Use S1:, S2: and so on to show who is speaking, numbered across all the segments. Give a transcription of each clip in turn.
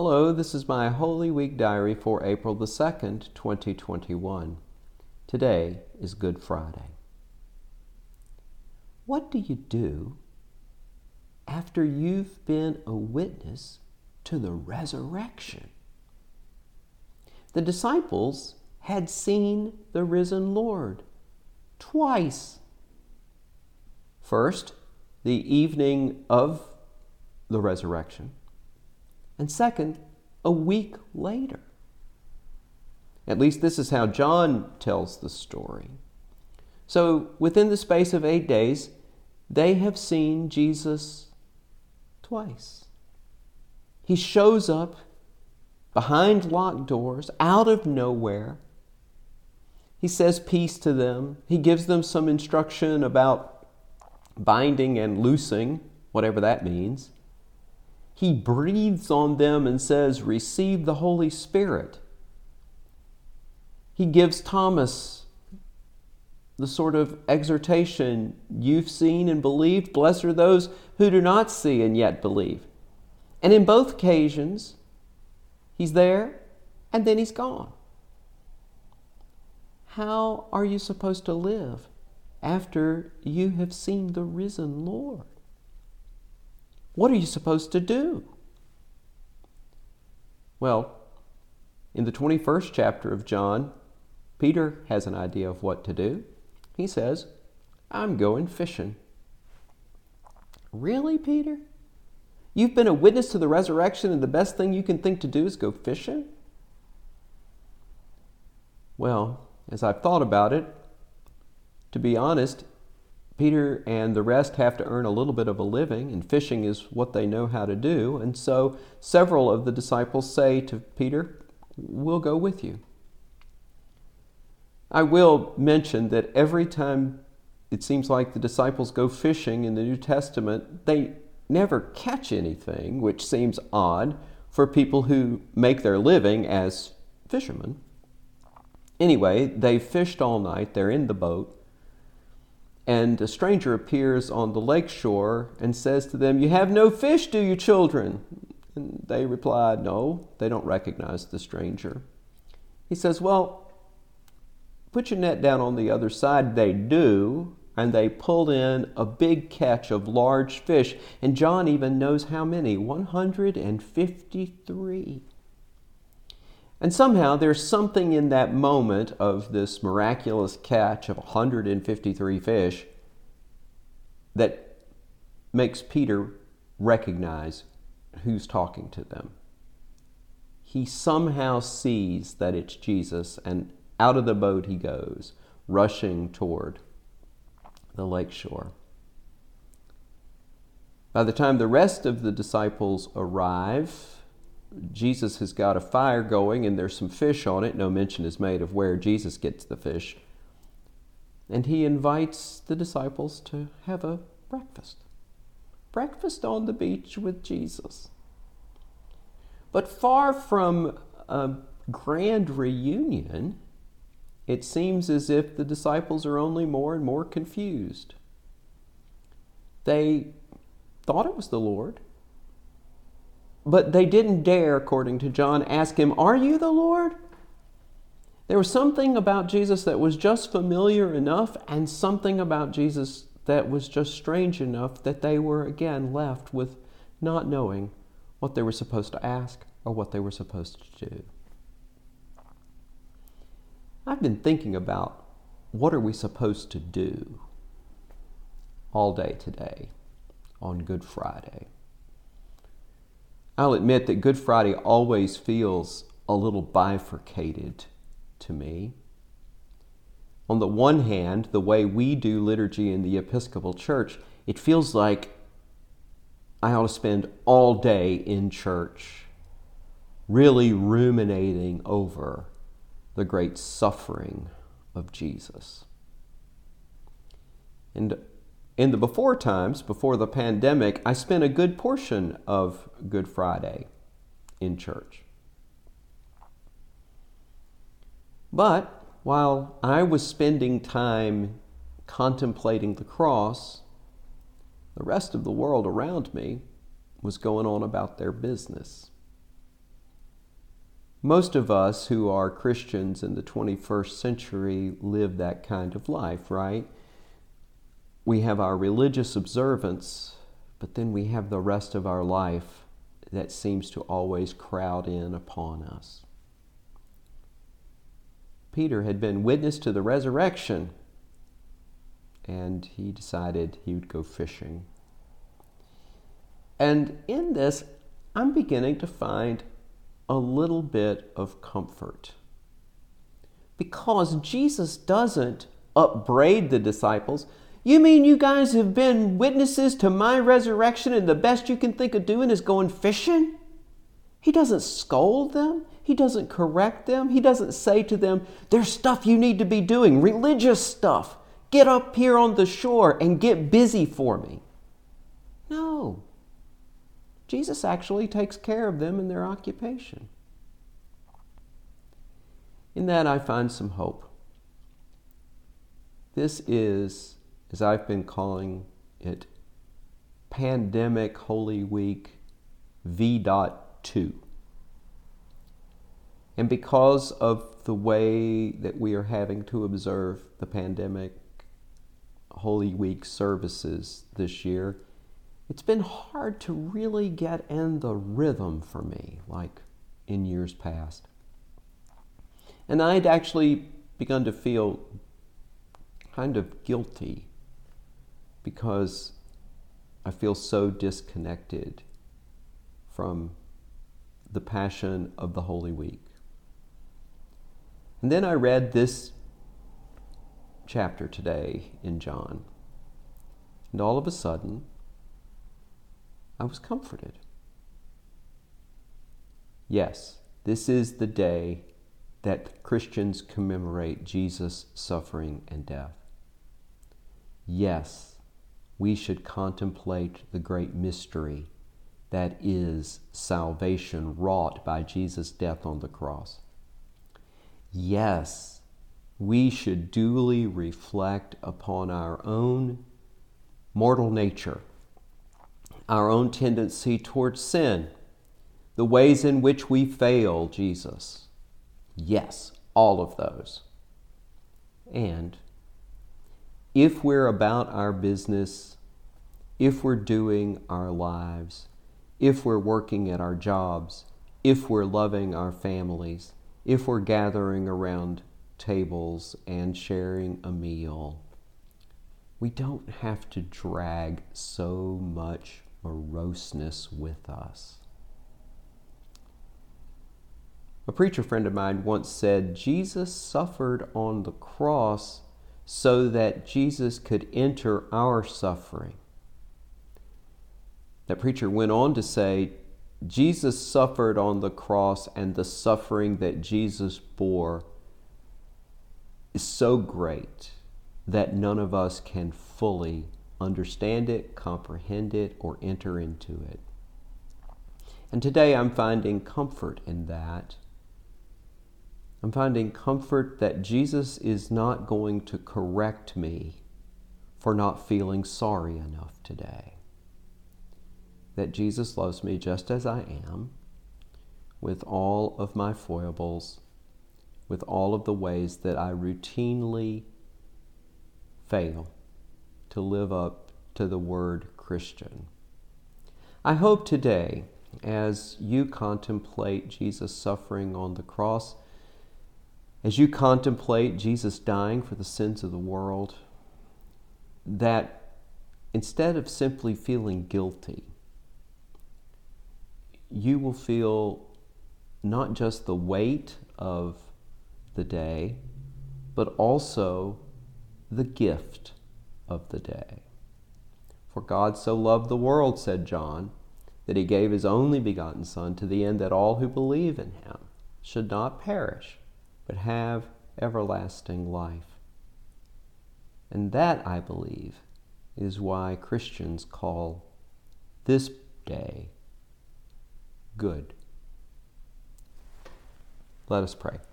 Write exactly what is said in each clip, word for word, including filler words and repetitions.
S1: Hello, this is my Holy Week diary for April the second, twenty twenty-one. Today is Good Friday. What do you do after you've been a witness to the resurrection? The disciples had seen the risen Lord twice. First, the evening of the resurrection, and second, a week later. At least this is how John tells the story. So within the space of eight days, they have seen Jesus twice. He shows up behind locked doors, out of nowhere. He says peace to them. He gives them some instruction about binding and loosing, whatever that means. He breathes on them and says, "Receive the Holy Spirit." He gives Thomas the sort of exhortation, "You've seen and believed. Blessed are those who do not see and yet believe." And in both occasions, he's there and then he's gone. How are you supposed to live after you have seen the risen Lord? What are you supposed to do? Well, in the twenty-first chapter of John, Peter has an idea of what to do. He says, "I'm going fishing." Really, Peter? You've been a witness to the resurrection and the best thing you can think to do is go fishing? Well, as I've thought about it, to be honest, Peter and the rest have to earn a little bit of a living, and fishing is what they know how to do. And so several of the disciples say to Peter, "We'll go with you." I will mention that every time it seems like the disciples go fishing in the New Testament, they never catch anything, which seems odd for people who make their living as fishermen. Anyway, they fished all night. They're in the boat. And a stranger appears on the lake shore and says to them, "You have no fish, do you, children?" And they replied, no, they don't recognize the stranger. He says, "Well, put your net down on the other side." They do, and they pull in a big catch of large fish. And John even knows how many, one hundred fifty-three. And somehow there's something in that moment of this miraculous catch of one hundred fifty-three fish that makes Peter recognize who's talking to them. He somehow sees that it's Jesus, and out of the boat he goes, rushing toward the lakeshore. By the time the rest of the disciples arrive, Jesus has got a fire going and there's some fish on it. No mention is made of where Jesus gets the fish. And he invites the disciples to have a breakfast. Breakfast on the beach with Jesus. But far from a grand reunion, it seems as if the disciples are only more and more confused. They thought it was the Lord, but they didn't dare, according to John, ask him, "Are you the Lord?" There was something about Jesus that was just familiar enough, and something about Jesus that was just strange enough that they were again left with not knowing what they were supposed to ask or what they were supposed to do. I've been thinking about what are we supposed to do all day today on Good Friday. I'll admit that Good Friday always feels a little bifurcated to me. On the one hand, the way we do liturgy in the Episcopal Church, it feels like I ought to spend all day in church really ruminating over the great suffering of Jesus. And in the before times, before the pandemic, I spent a good portion of Good Friday in church. But while I was spending time contemplating the cross, the rest of the world around me was going on about their business. Most of us who are Christians in the twenty-first century live that kind of life, right? We have our religious observance, but then we have the rest of our life that seems to always crowd in upon us. Peter had been witness to the resurrection, and he decided he would go fishing. And in this, I'm beginning to find a little bit of comfort. Because Jesus doesn't upbraid the disciples. You mean you guys have been witnesses to my resurrection and the best you can think of doing is going fishing? He doesn't scold them. He doesn't correct them. He doesn't say to them, there's stuff you need to be doing, religious stuff. Get up here on the shore and get busy for me. No. Jesus actually takes care of them in their occupation. In that, I find some hope. This is, as I've been calling it, Pandemic Holy Week V two. And because of the way that we are having to observe the Pandemic Holy Week services this year, it's been hard to really get in the rhythm for me, like in years past. And I'd actually begun to feel kind of guilty because I feel so disconnected from the passion of the Holy Week. And then I read this chapter today in John, and all of a sudden, I was comforted. Yes, this is the day that Christians commemorate Jesus' suffering and death. Yes, we should contemplate the great mystery that is salvation wrought by Jesus' death on the cross. Yes, we should duly reflect upon our own mortal nature, our own tendency towards sin, the ways in which we fail Jesus. Yes, all of those. And if we're about our business, if we're doing our lives, if we're working at our jobs, if we're loving our families, if we're gathering around tables and sharing a meal, we don't have to drag so much moroseness with us. A preacher friend of mine once said, Jesus suffered on the cross so that Jesus could enter our suffering. That preacher went on to say, Jesus suffered on the cross, and the suffering that Jesus bore is so great that none of us can fully understand it, comprehend it, or enter into it. And today I'm finding comfort in that. I'm finding comfort that Jesus is not going to correct me for not feeling sorry enough today. That Jesus loves me just as I am, with all of my foibles, with all of the ways that I routinely fail to live up to the word Christian. I hope today, as you contemplate Jesus' suffering on the cross, as you contemplate Jesus dying for the sins of the world, that instead of simply feeling guilty, you will feel not just the weight of the day, but also the gift of the day. For God so loved the world, said John, that he gave his only begotten Son, to the end that all who believe in him should not perish, but have everlasting life. And that, I believe, is why Christians call this day good. Let us pray.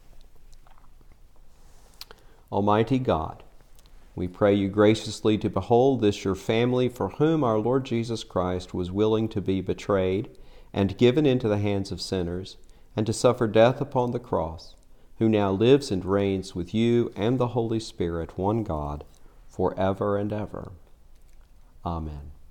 S1: Almighty God, we pray you graciously to behold this your family, for whom our Lord Jesus Christ was willing to be betrayed and given into the hands of sinners, and to suffer death upon the cross, who now lives and reigns with you and the Holy Spirit, one God, forever and ever. Amen.